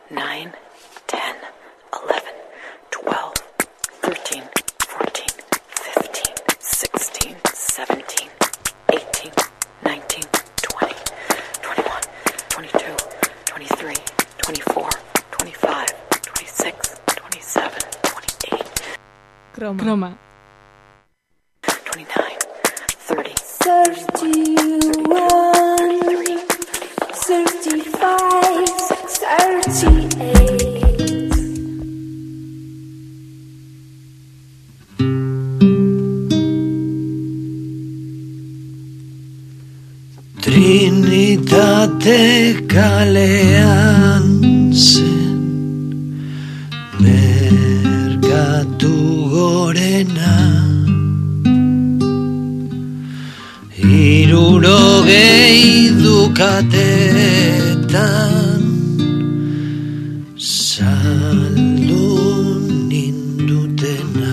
9, 10, 11, 12, 13, 14, 15, 16, 17, 18, 19, 20, 21, 22, 23, 24, 25, 26, 27, 28. Croma. 29, 30, 31, 35, 38. Trinitate kalean zen merkatu gorena, 60 dukatetan saldu nindutena,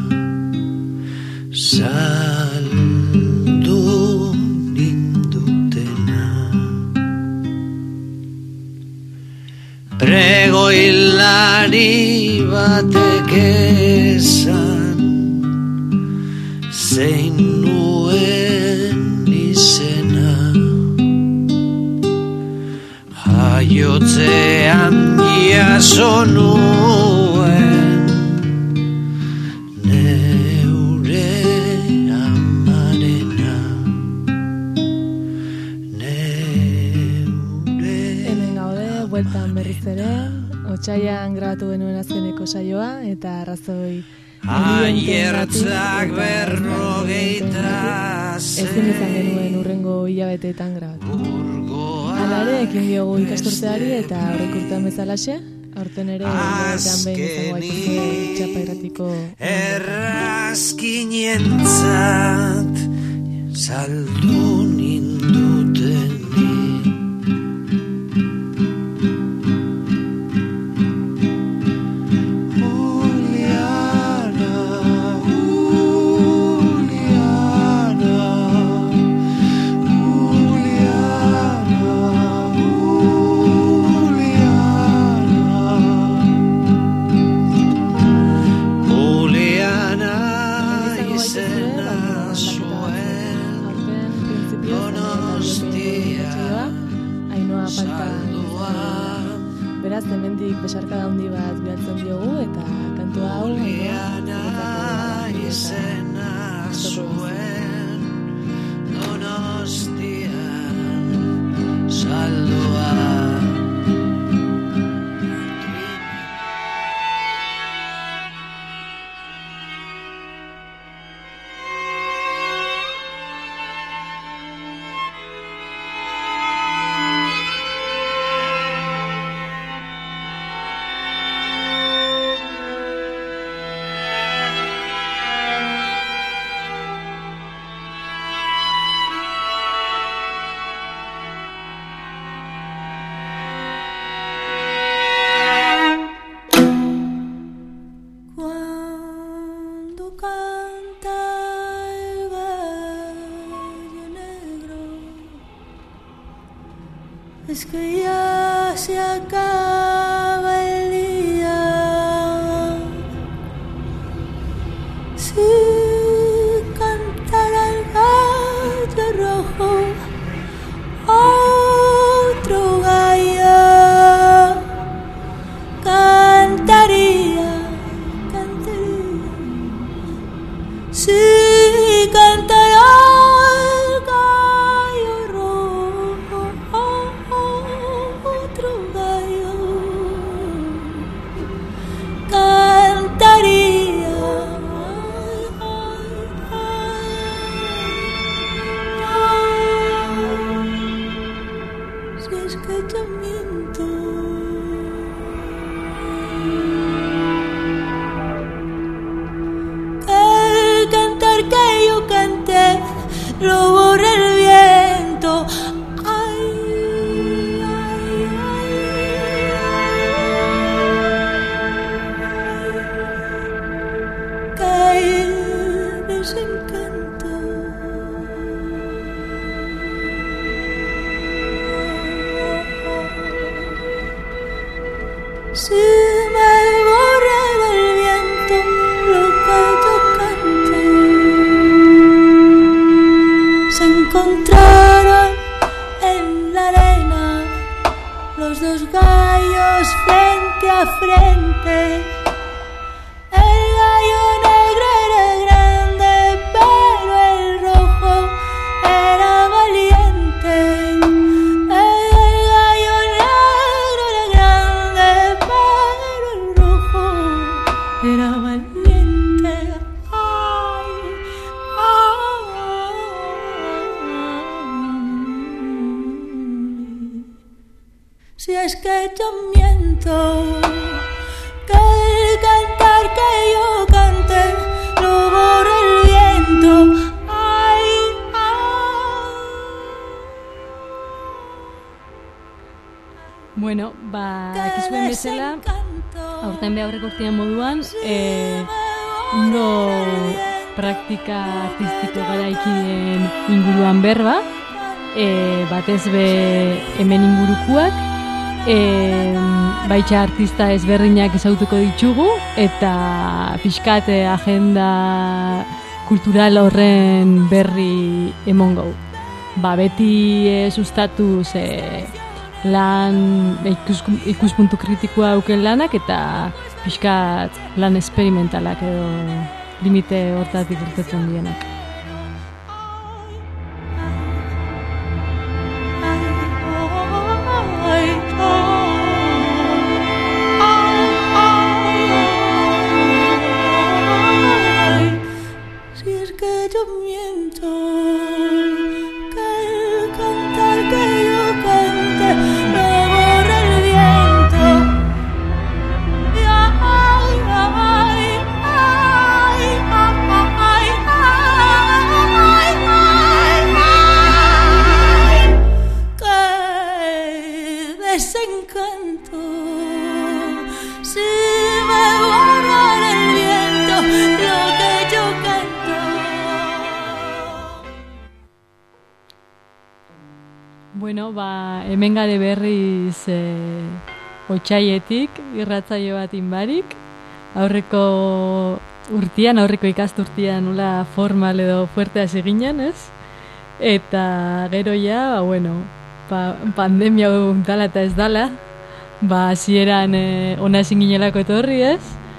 saldu nindutena. Pregoilari batek esan zein nuen izena, jaiotzean jaso nuen neure amarena, neure. Hemen gaude, bueltan berriz ere, otsailean grabatu genuen azkeneko saioa, eta arrazoi Aiertzak 50 ezin izan genuen urrengo hilabeteetan grabatu. Hala ere, ekin diogu ikasturteari eta aurreko urtean bezalaxe, aurten ere hilabetean behin izango gaituzue txapa irratiko errazkinentzat saldu ninduteni. Beraz, hemendik besarkada handi bat bidaltzen diogu eta kantu hau izena zuen Donostian saldua. Es que ya se acaba el día. Si cantara el gallo rojo, otro gallo cantaría, cantaría. Si cantara si me borra del viento lo que yo cante. Se encontraron en la arena los dos gallos frente a frente. El gallo negro era grande, pero el rojo era valiente. El gallo negro era grande, pero el rojo era valiente. Ay, ay. Si es que yo miento, que el cantar que yo cante lo borra el viento. Ay, ay. Bueno, akizuen bezala, aurten behaurreko urtean moduan, ondo praktika artistiko garaikideen inguruan berba, batez be hemen ingurukuak, baitxa artista ezberdinak ezagutuko ditugu, eta pixkat agenda kultural horren berri emongo. Beti sustatuz lan ikuspuntu kritikoa auken lanak, eta pixkat lan esperimentalak edo limite hortatik irtetzen dienak. Bueno, hemen gade berriz otsaietik irratsaio bat inbarik. Aurreko ikasturtian nola formal edo fuerte hasi ginen, ez? Eta gero ja, pandemia dala eta ez dala, hasieran ona ezin ginelako etorri, ez?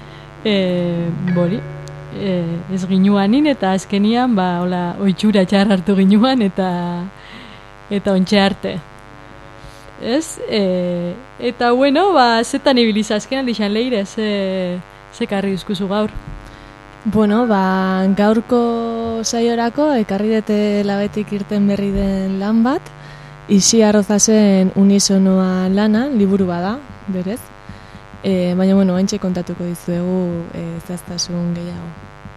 Ez ginuanin eta azkenian, oitxura txar hartu ginuan eta ontxe arte. Ez? Eta zetan ibiliz azken aldixan leire, ze karri duzkuzu gaur? Gaurko saiorako ekarri dute labetik irten berri den lan bat, Isi Arrozasen unisonoa lana, liburu bada, berez. Baina, haintxe kontatuko dizuegu zehaztasun gehiago.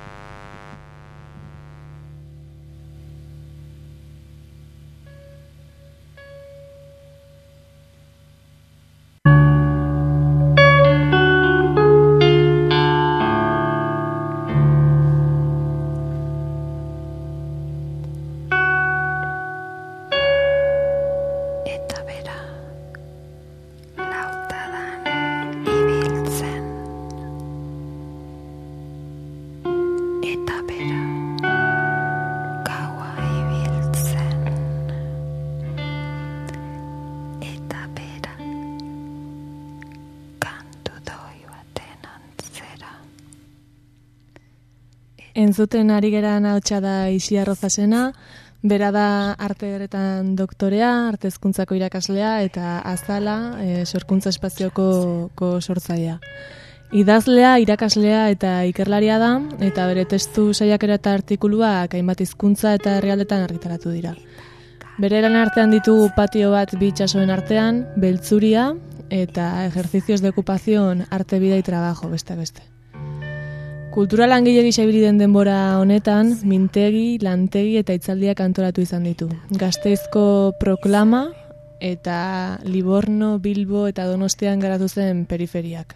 Entzuten ari geran ahotsa da Isi Arrozasena, bera da arte ederretan doktorea, arte hezkuntzako irakaslea eta Azala sorkuntza espazioko sortzailea. Idazlea, irakaslea eta ikerlaria da, eta bere testu saiakera eta artikuluak hainbat hizkuntza eta herrialdetan argitaratu dira. Bere lan artean ditugu patio bat bi itsasoen artean, Beltzuria eta Ejercicios de Ocupación, Arte, Vida y Trabajo, beste beste. Kultura langile gisa ibili den denbora honetan, mintegi, lantegi eta hitzaldiak antolatu izan ditu. Gasteizko Proklama eta Livorno, Bilbo eta Donostian garatu zen periferiak.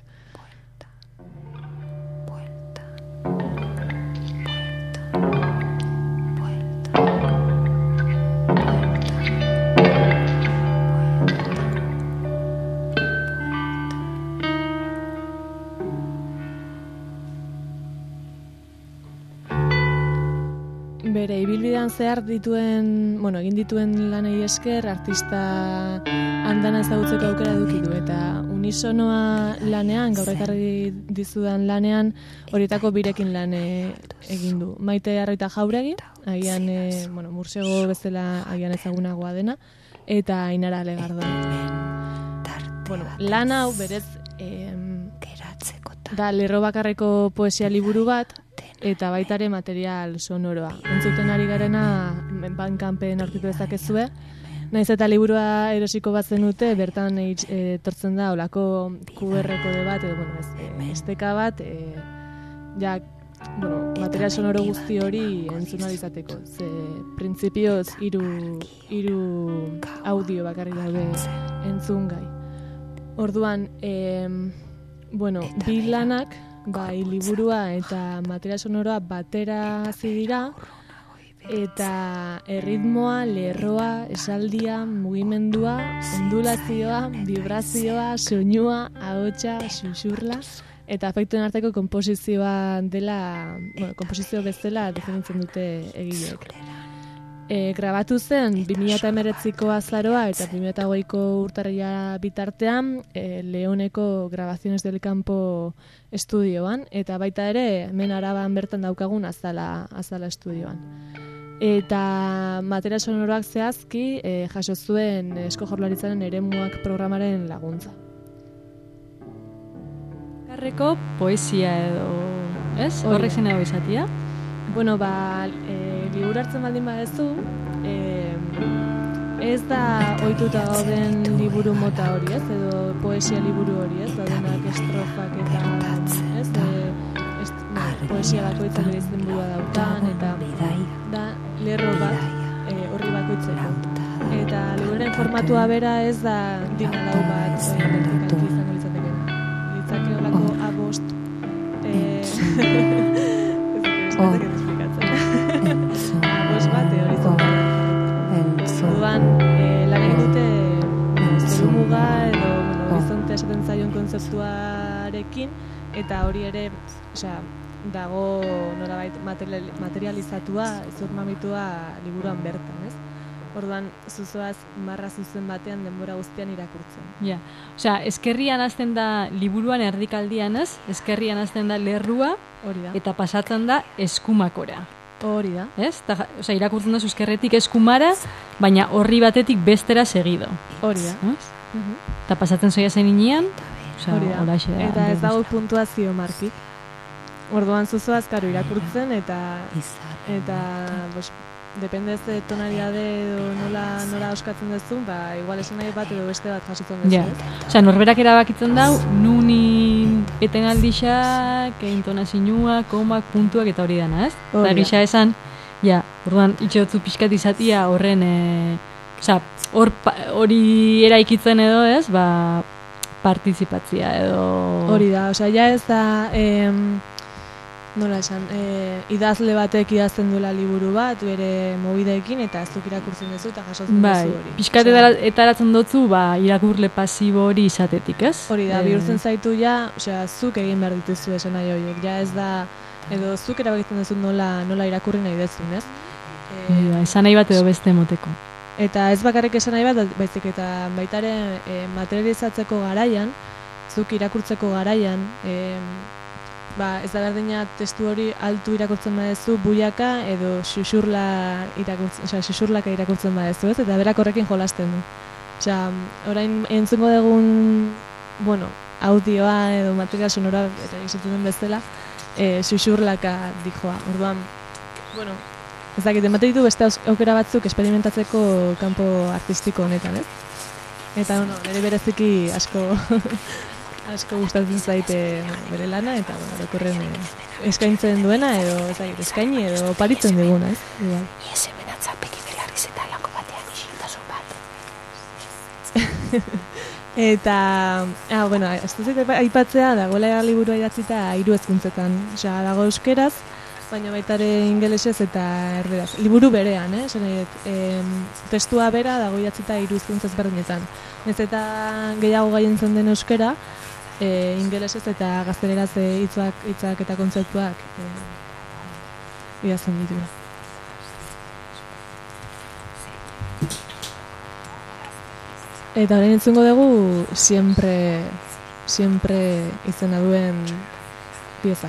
urtean zehar egin dituen lanei esker, artista andana ezagutzeko aukera eduki du, eta unisonoa lanean, gaur ekarri dizudan lanean, horietako birekin lan egin du. Maite Arraita Jauregi, agian, mursego bezala agian ezagunagoa dena, eta Ainara Legardon. Lan hau berez da lerro bakarreko poesia liburu bat, eta baitare material sonoroa. Entzuten ari garena Bandcampen aurkitu dezakezue. Naiz eta liburua erosiko bat zenute, bertan etortzen da olako QR kode bat, edo esteka bat, material sonoro guzti hori entzun izateko. Ze printzipioz hiru audio bakarrik daude entzungai. Orduan, bi lanak, bai liburua eta material sonoroa batera hasi dira, eta erritmoa, lerroa, esaldia, mugimendua, ondulazioa, vibrazioa, soinua, ahotsa, xuxurla, eta efektuen arteko konposizioa dela, konposizio bezala definitzen dute egileek. Grabatu zen 2019ko azaroa eta 2020ko urtarrila bitartean Leoneko Grabaciones del Campo estudioan, eta baita ere hemen Araban bertan daukagun Azala estudioan. Eta material sonoroak zehazki jaso zuen Eusko Jaurlaritzaren Eremuak programaren laguntza. Karreko poesia edo, ez? Horrek zen hau izatia? Liburu hartzen baldin badezu, ez da ohituta gauden liburu mota hori, ez? Edo poesia liburu hori, ez? Daudenak estrofak eta, poesia bakoitzak ere izenburua daukan, eta da lerro bat horri bakoitzeko. Eta liburuaren formatua bera ez da dinalau bat vertikalki izango litzatekena. Litzake olako A5 bat horizontala. Orduan, lan egin dute zerumuga edo horizonte esaten zaion kontzeptuarekin, eta hori ere, dago norabait materializatua, zurmamitua liburuan bertan, ez? Orduan, zuzoaz marra zuzen batean denbora guztian irakurtzen. Ja, eskerrian hasten da liburuan erdikaldian, ez? Eskerrian hasten da lerrua, eta pasatzen da eskumakora. Hori da. Ez? Irakurtzen da eskerretik eskumara, baina horri batetik bestera segido. Hori da. Eta pasatzen zoia zen inean, hori da. Eta ez dago puntuazio markik. Orduan zuzoaz, irakurtzen, eta depende ez tonalidade edo nola oskatzen duzun, igual esan nahi bat edo beste bat jasotzen duzu. Norberak erabakitzen dau, nuni etenaldixak, intonazioa, komak, puntuak eta hori dana, ez? Eta gisa esan, orduan itxotzu pixkat izatia horren, hori eraikitzen edo, ez? Partizipatzia edo... Hori da, ez da... Nola esan, idazle batek idazten duela liburu bat, bere mobideekin, eta ez duk irakurtzen duzu eta jasotzen duzu hori. Piskat etaratzen dutzu, irakurle pasibo hori izatetik, ez? Hori da, bihurtzen zaitu zuk egin behar dituzu esan nahi horiek, ez da, edo zuk erabakitzen duzu nola irakurri nahi dezun, ez? Esan nahi bat edo beste moteko. Eta ez bakarrik esan nahi bat, baizik eta baitare materializatzeko garaian, zuk irakurtzeko garaian, ez da berdina testu hori altu irakurtzen badezu buiaka edo xuxurlaka irakurtzen badezu, ez? Eta berak horrekin jolasten du. Orain entzungo dugun, audioa edo material sonora eta esaten den bezala, xuxurlaka dijoa. Orduan, ez dakit, ematen ditu beste aukera batzuk esperimentatzeko kanpo artistiko honetan, ez? Eta, nire bereziki asko gustatzen zaite bere lana, eta orokorren eskaintzen duena, edo eskaini, edo paritzen diguna, ez? Iez hemen atzapeki belarriz eta lako batean isiltasun bat. Eta, ez dut aipatzea, dagoela liburua idatzita 3 hizkuntzetan. Dago euskeraz, baina baitare ingelesez eta erderaz. Liburu berean, testua bera dago idatzita 3 hizkuntza ezberdinetan. Ez eta gehiago gaientzen den euskera, ingelesez eta gazteleraz hitzak eta kontzeptuak idazten ditu. Eta orain entzungo dugu siempre izena duen pieza.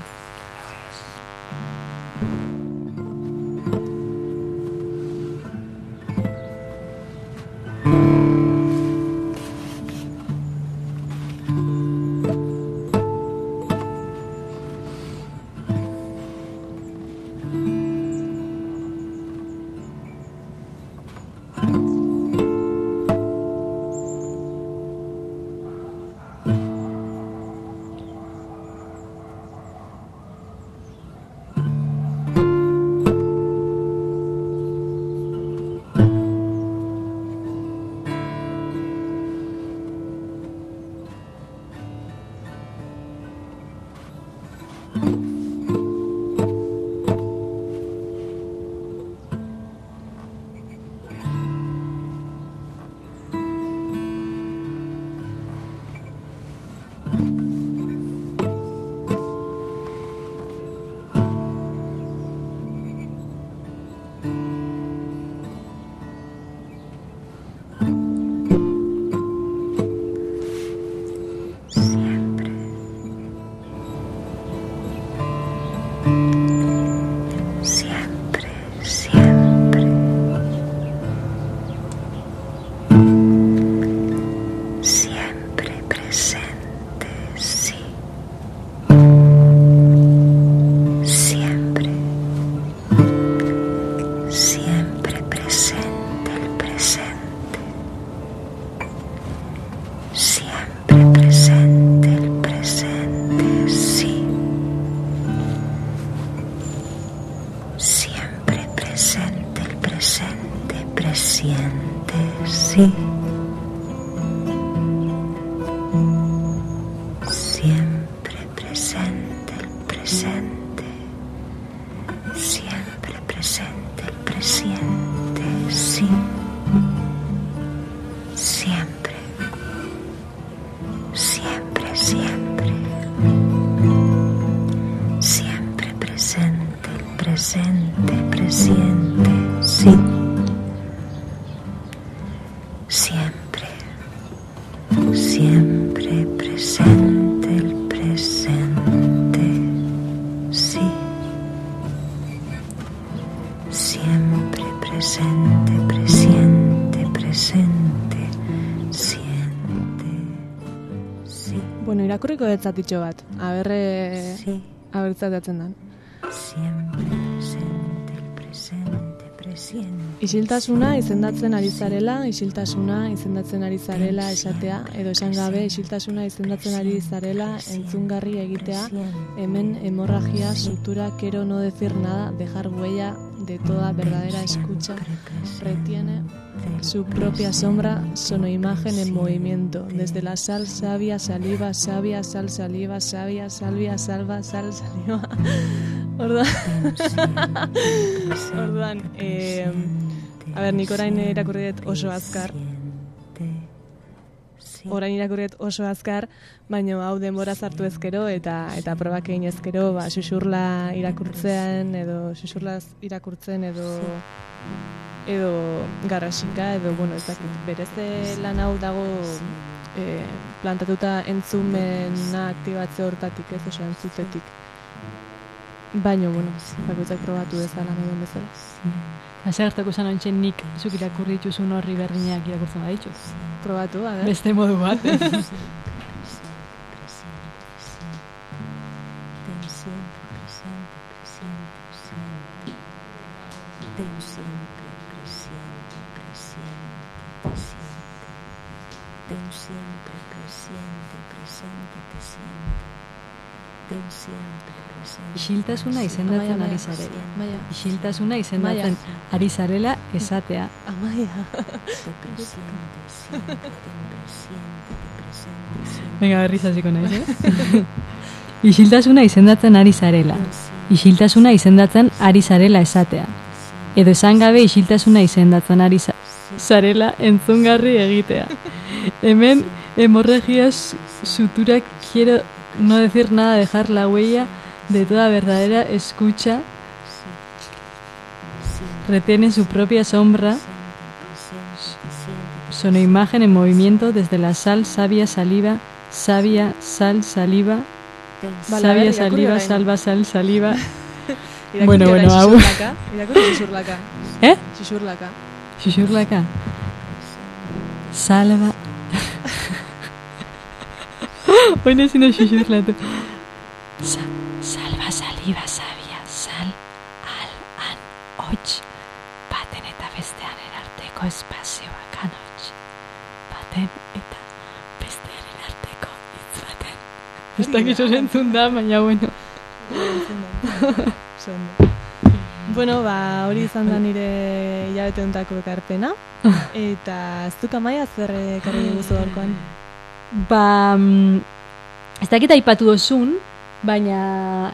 Irakurriko detzatitxo bat, abertzatatzen dan. Isiltasuna izendatzen ari zarela, esatea, edo esan gabe isiltasuna izendatzen ari zarela entzungarri egitea, hemen hemorragia, sutura, quiero no decir nada, dejar huella de toda verdadera escucha, retiene su propia sombra, sonoimagen en movimiento, desde la sal, savia, saliva, savia, sal, saliva, savia, salvia, salva, sal, saliva. Orduan, nik orain irakurriet oso azkar, baina hau denbora zartu ezkero eta probak egin ezkero, susurla irakurtzen edo garrasika, edo, ez dakit, berez lan hau dago plantatuta entzumena aktibatze hortatik, ez oso entzutetik. Baina, bakoitzak probatu dezala nahi bezala. Zer hartako zan ontsen nik zuk irakurri dituzun horri berdinak irakurtzen baditzu? Probatu, a ver. Beste modu bat. Isiltasuna izendatzen ari zarela. Isiltasuna izendatzen ari zarela esatea. Venga, berriz hasiko naiz, Isiltasuna izendatzen ari zarela. Isiltasuna izendatzen ari zarela esatea. Edo esan gabe isiltasuna izendatzen ari zarela entzungarri egitea. Hemen hemorragia, sutura, quiero no decir nada, dejar la huella de toda verdadera escucha, retiene su propia sombra, sonoimagen en movimiento desde la sal, savia, saliva, savia, sal, saliva, savia, saliva, salva, sal, saliva. Bueno, hau. Irakurri xuxurlaka. Xuxurlaka. Xuxurlaka. Salva. Hoy no sino xuxurlatu. Salva, saliva, savia, sal, al, an, hots, baten eta bestearen arteko espazioak anots, baten eta bestearen arteko hitz baten. Ez dakizu zentzun da, baina bueno. Bueno, hori izan da nire hilabete hontako ekarpena. Eta ez duk Amaia zer ekarri guzu gaurkoan? Ez dakit aipatu dozun, baina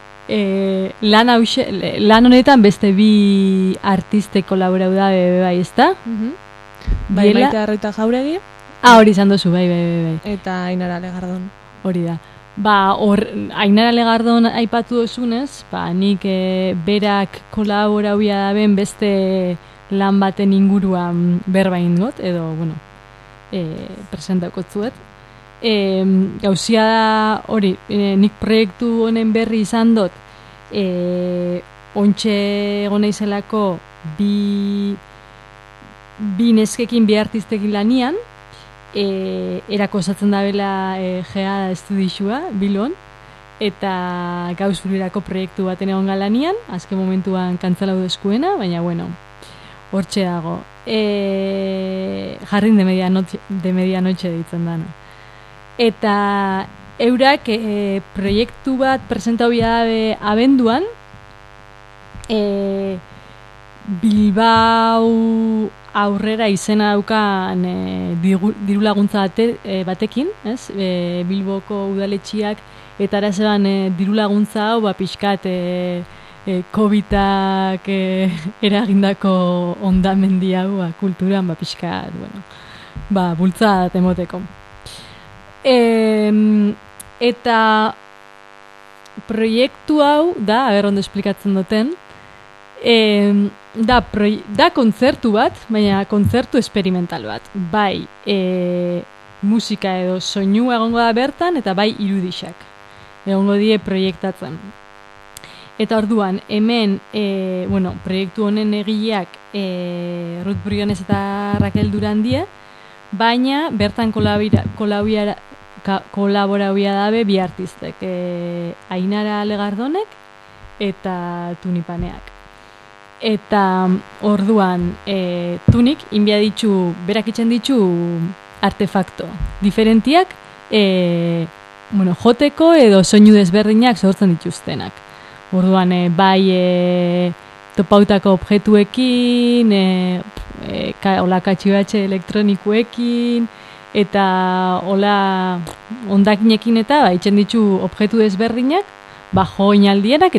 lan honetan beste bi artiste kolaborau da bai, ezta? Bai, Maite Arroita Jauregi. Hori izan dozu, bai. Eta Ainara Legardon. Hori da. Ainara Legardon aipatu dozunez, nik berak kolaborauia da ben beste lan baten inguruan berbain got, edo, bueno, presentako zuet. Gauzia da hori, nik proiektu honen berri izan dut, ontxe egon naizelako bi neskekin, bi artistekin lanian, erako osatzen da bela Gea Estudixua, Bilon, eta gauzfulirako proiektu baten egon galanian, azken momentuan kantzalau deskuena, baina bueno, hortxe dago. Jarrin de medianoche ditzen dana. Eta eurak proiektu bat presentau bidabe abenduan, Bilbao aurrera izena daukan diru laguntza batekin, ez? Bilboko udaletxiak eta arazean diru laguntza hau pixkat COVID-ak eragindako ondamendi hau kulturan pixkat, bueno, bultza temoteko. Eta proiektu hau da, ondo esplikatzen duten, da kontzertu bat, baina kontzertu experimental bat. Bai, musika edo soinua egongo da bertan, eta bai irudixak egongo die proiektatzen. Eta orduan, hemen, proiektu honen egileak Ruth Briones eta Raquel Durandie, baina bertan kolaborauia dabe bi artistek, Ainara Legardonek eta Tunipaneak. Eta orduan Tunik inbia ditu, berak itzen ditu artefakto diferentiak, joteko edo soinu desberdinak sortzen dituztenak. Orduan bai topautako objektuekin, hola katxibatxe elektronikoekin, eta hola ondakinekin eta itzen ditu objektu desberdinak, jo inaldienak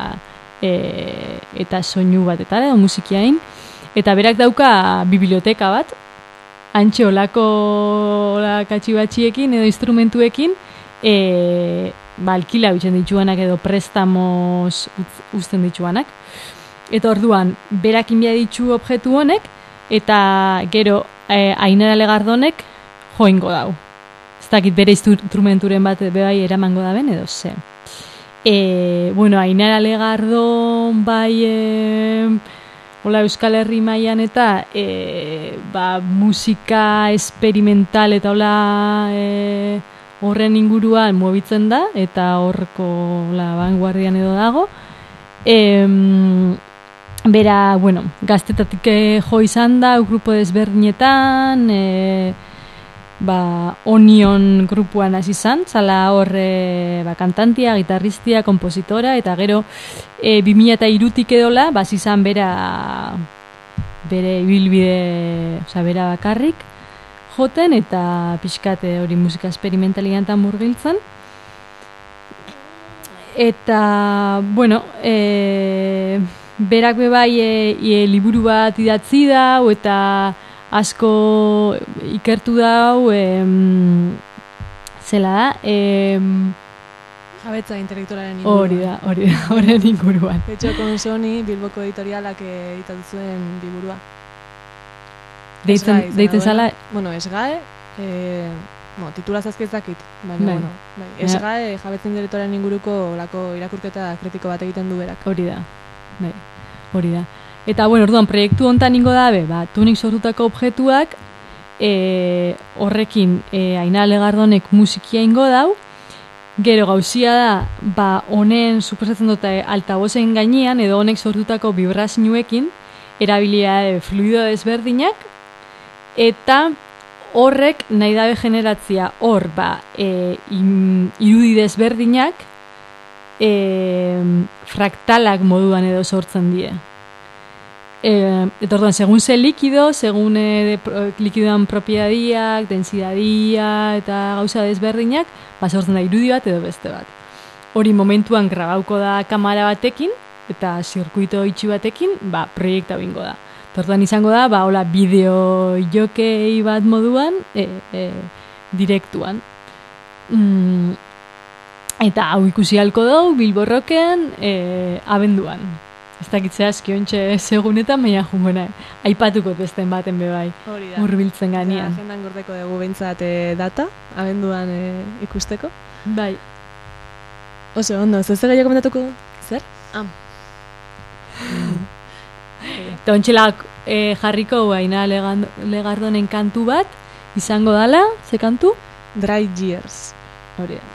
eta soinu bat eta musikiain, eta berak dauka biblioteka bat, antxe holako katxibatxiekin edo instrumentuekin, alkila bitzen dituanak edo prestamos uzten dituanak. Eta orduan, berak inbia ditu objektu honek, eta gero Ainara Legardonek joingo dau. Ez dakit bere instrumenturen bat bai eramango da ben edo ze. Ainara Legardon bai Euskal Herri mailan eta musika experimental eta horren inguruan mugitzen da eta horreko vanguardian edo dago. Bera, gaztetatik jo izan da grupo desberdinetan, Onion grupuan hasi izan, zala horre kantantia, gitarristia, kompositora, eta gero 2003tik edola, hasi izan bere ibilbide, bera bakarrik joten, eta pixkate hori musika experimentalian eta murgiltzen. Eta, berak bebai liburu bat idatzi dau, eta asko ikertu dau, zela da, jabetza intelektualaren inguruan. Hori da, horren inguruan. Etxo Konsoni, Bilboko editorialak editatu zuen liburua. Deitzen zala, esgae, titula zazkezakit, baina, esgae jabetzen diretoren inguruko olako irakurketa kritiko bat egiten du berak. Hori da, hori da. Eta, orduan, proiektu hontan ingo dabe, tunik sortutako objektuak, horrekin Ainara Legardonek musikia ingo dau, gero gauzia da, honen suposatzen dute altabozen gainean, edo honek sortutako vibrazioekin, erabilia fluido desberdinak, eta horrek nahi dabe generatzia hor, irudi desberdinak, fraktalak moduan edo sortzen die. Eta orduan, segun ze likido, segun likidoan propiedadiak, densidadia eta gauza desberdinak, sortzen da irudi bat edo beste bat. Hori momentuan grabauko da kamera batekin, eta zirkuito itxi batekin, proiekta bingo da. Tortuan izango da, hola, bideo jokei bat moduan, direktuan. Eta hau ikusi halko dugu, Bilbo Rockean, abenduan. Ez dakitzea eskiontxe segunetan, baina jungona, aipatuko testen baten bebai, urbiltzen ganean. Agendan gordeko dugu behintzat data, abenduan ikusteko. Bai. Oso, ondo, zer gehiago komentatuko? Zer? Eta ontxelak jarriko Ainara Legardonen kantu bat, izango dala, ze kantu? Dry Years. Hori da.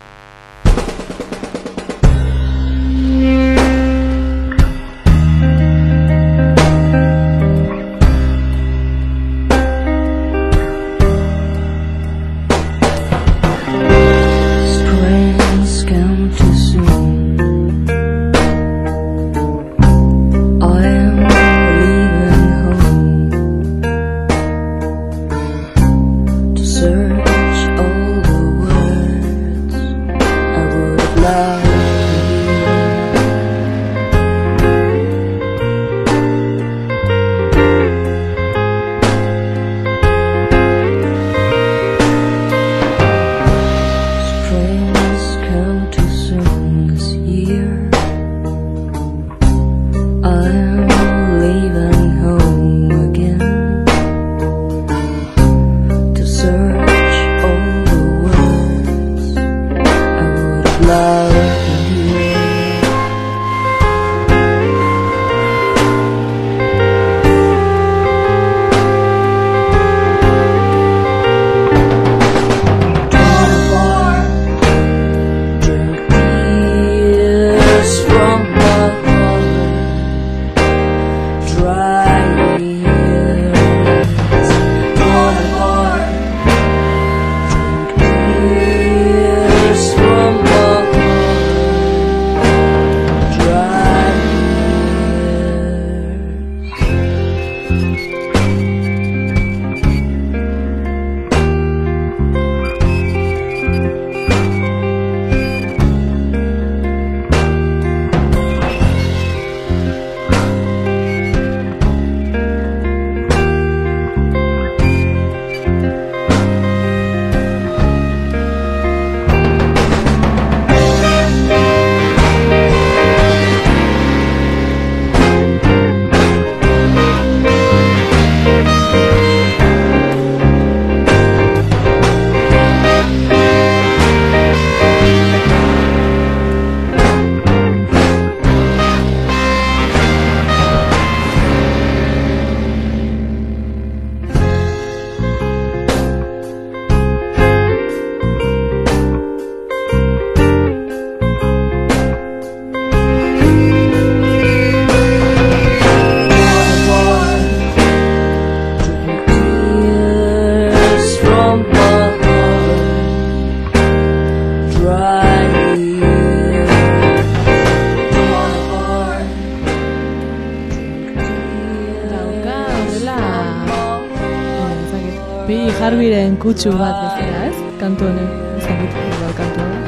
Harbiren kutsu bat bezala, ez? Kantu honen, ezagutu kantu honen.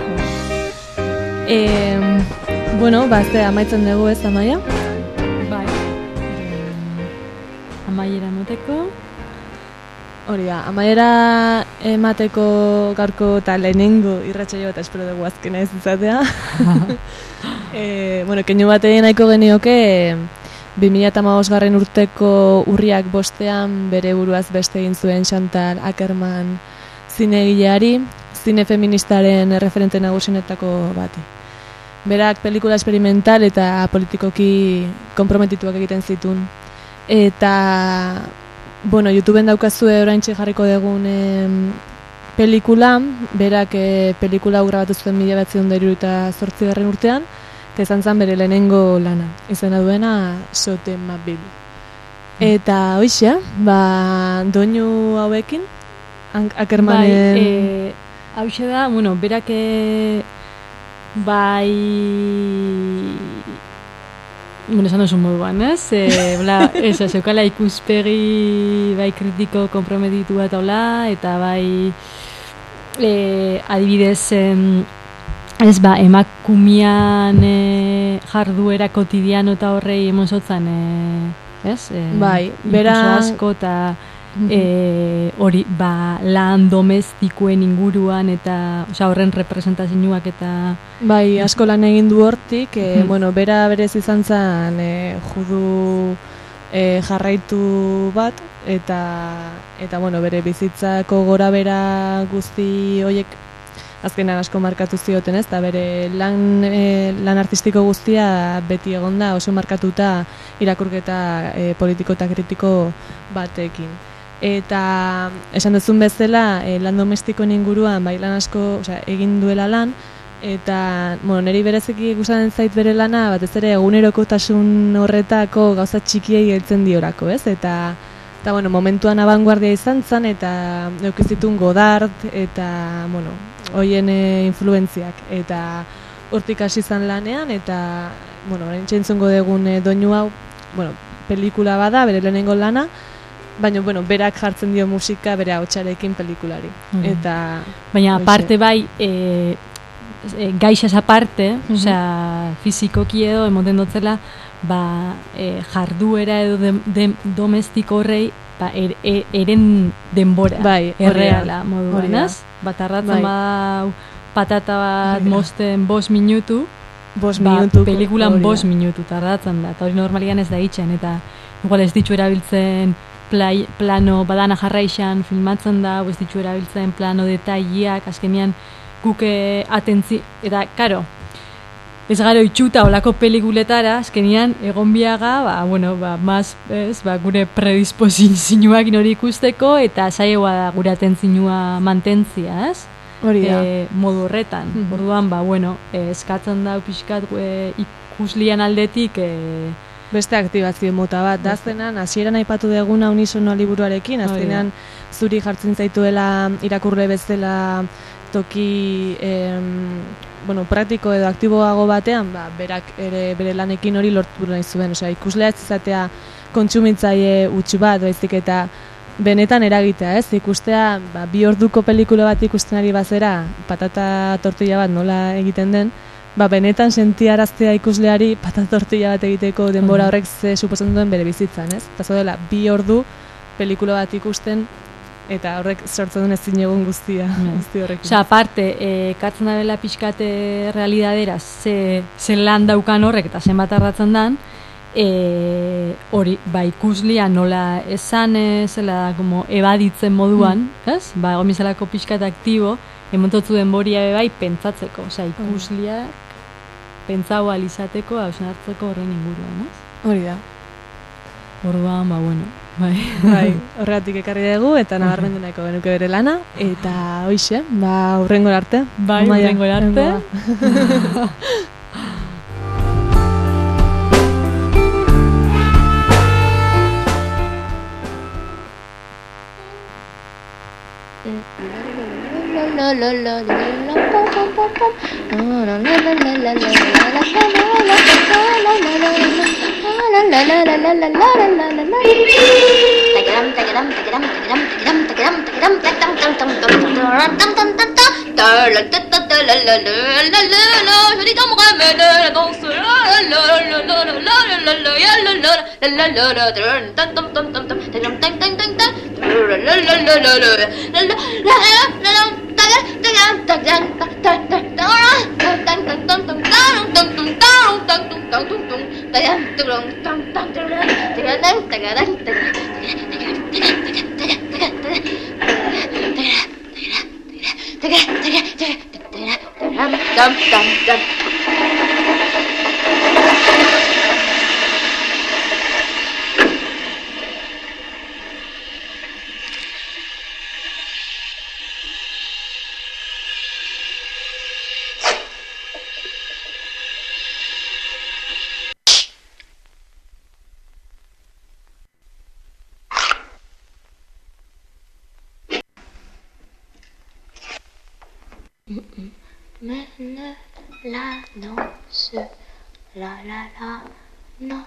Ze amaitzen dugu ez, Amaia? Bai. Amaiera emateko. Hori da, amaiera emateko gaurko eta lehenengo irratsaio eta espero dugu azkena ez izatea. Keinu bat egin nahiko genioke 2015 urteko urriak 5 bere buruaz beste egin zuen Chantal Akerman zinegileari, zine feministaren referente nagusienetako bati. Berak pelikula experimental eta politikoki konprometituak egiten zituen. Eta, bueno, YouTubeen daukazue oraintxe jarriko dugun pelikula, berak pelikula hau grabatu zuen 1978 urtean, eta izan zen bere lehenengo lana, izena duena Sote Mabil. Eta hoxe, doinu hauekin, Akermanen... Hauxe da, bueno, berak bueno, esan oso moduan, ez? Zeukala ikuspegi kritiko konprometitua eta adibidez emakumean jarduera kotidiano eta horrei emonsotzan ez? Bera asko eta hori, lan domestikoen inguruan eta horren representazioak eta asko lan egin du hortik, bueno, bera berez izan zen judu jarraitu bat eta bueno, bere bizitzako gora bera guzti hoiek azkenan asko markatu zioten, ez? Eta bere lan artistiko guztia beti egonda oso markatuta irakurketa politiko eta kritiko batekin. Eta esan duzun bezala, lan domestikoen inguruan lan asko, egin duela lan, eta bueno, niri bereziki gustatzen zait bere lana, batez ere egunerokotasun horretako gauza txikiei heltzen diorako, ez? Eta bueno, momentuan abanguardia izan zen, eta eukizitun Godard, eta bueno, hoien influentziak, eta hortik hasi zan lanean, eta bueno, entzungo dugun doinu hau, bueno, pelikula bada, bere lehenengo lana, baina, bueno, berak jartzen dio musika bere ahotsarekin pelikulari. Eta baina aparte gaixas aparte, fizikoki edo emoten dotzela, jarduera edo domestiko horrei eren denbora erreala moduan, ez? Tarratzen patata bat mosten 5 minutu, pelikulan 5 minutu tardatzen da, eta hori normalian ez da itxen, eta igual ez ditu erabiltzen plano badana jarraixan filmatzen da, ez ditu erabiltzen plano detaileak, azkenean guke atentzi, eta karo, ez garo itxuta olako pelikuletara, azkenean egon biaga, gure predisposizioak hori ikusteko, eta saioa da gure atentzioa mantentzia, ez? Hori da. Modu horretan. Orduan, eskatzen da pixkat ikuslian aldetik beste aktibazio mota bat, da azkenan, hasieran aipatu deguna unisono liburuarekin, azkenan zuri jartzen zaituela irakurle bezala toki praktiko edo aktiboago batean, berak ere bere lanekin hori lortu nahi zuen, ikuslea ez izatea kontsumitzaile huts bat, baizik eta benetan eragitea, ez? Ikustea, 2 orduko pelikula bat ikusten ari bazera, patata tortilla bat nola egiten den, benetan sentiaraztea ikusleari patata tortilla bat egiteko denbora horrek ze suposatzen duen bere bizitzan, ez? Eta zaudela, 2 ordu pelikula bat ikusten, eta horrek sortzen duen ezin egun guztia. Aparte, kartzen da bela pixkate realidadera, ze lan daukan horrek eta zenbat arratzen dan, hori, ikuslia nola esan zela ebaditzen moduan, ez? Gomizalako pixkat aktibo, emontotzu denboria pentsatzeko, ikusliak pentsau alizateko, hausen hartzeko horren inguruan, ez? Hori da. Orduan, horregatik ekarri dugu, eta nabarmendu nahiko genuke bere lana, eta hoixe, hurrengora arte. Hurrengora arte. Mène la danse, la la la, non.